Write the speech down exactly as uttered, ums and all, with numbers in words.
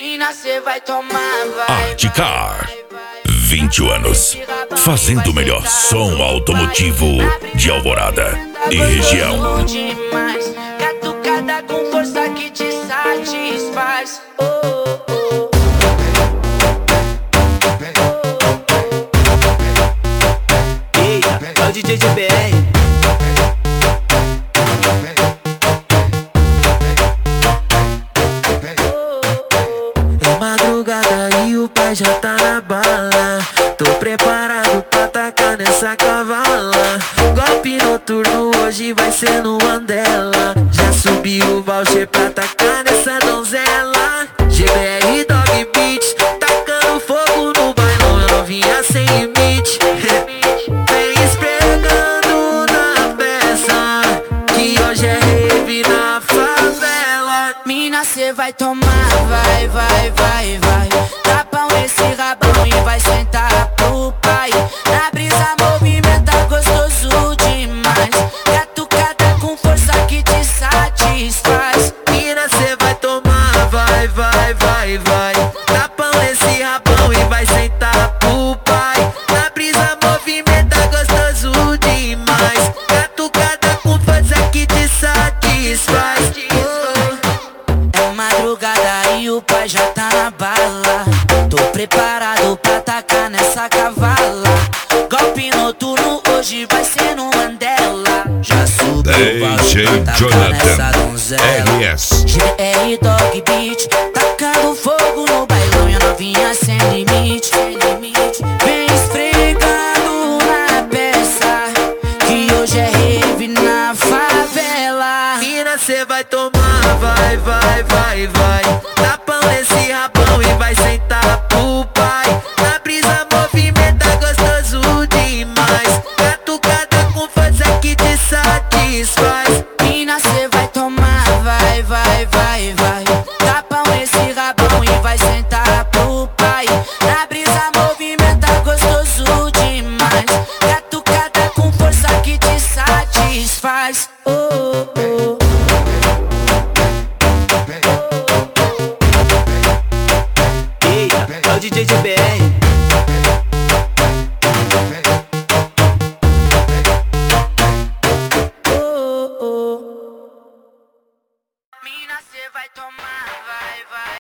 Mina, cê vai tomar, vai. Articar, vinte anos, fazendo o melhor som automotivo de Alvorada e região. Demais, catucada com força que te satisfaz. Oh, oh, oh. Eita, é o D J de B R. É madrugada e o pai já tá na bala. Tô preparado pra tacar nessa cavala. Golpe noturno hoje vai ser no Mandela. Já subi o voucher pra tacar nessa donzela. G B R Dog Beat, tacando fogo no bailão. Eu novinha sem limite. Vem esfregando na peça, que hoje é rave na favela. Mina, cê vai tomar, vai, vai, vai, vai. Tapão esse rabão e vai sentar pro pai. Na brisa movimenta gostoso demais. Catucada com força que te satisfaz. Mina, cê vai tomar, vai, vai, vai, vai. Tapão nesse rabão e vai sentar pro pai. Na brisa movimenta gostoso demais. Catucada com força que te satisfaz. É madrugada e o pai já tá na bala. Tô preparado pra tacar nessa cavala. Golpe noturno hoje vai ser no Mandela. Já subiu o D J valor pra tacar nessa Jonathan donzela. R S G R Dog Beat,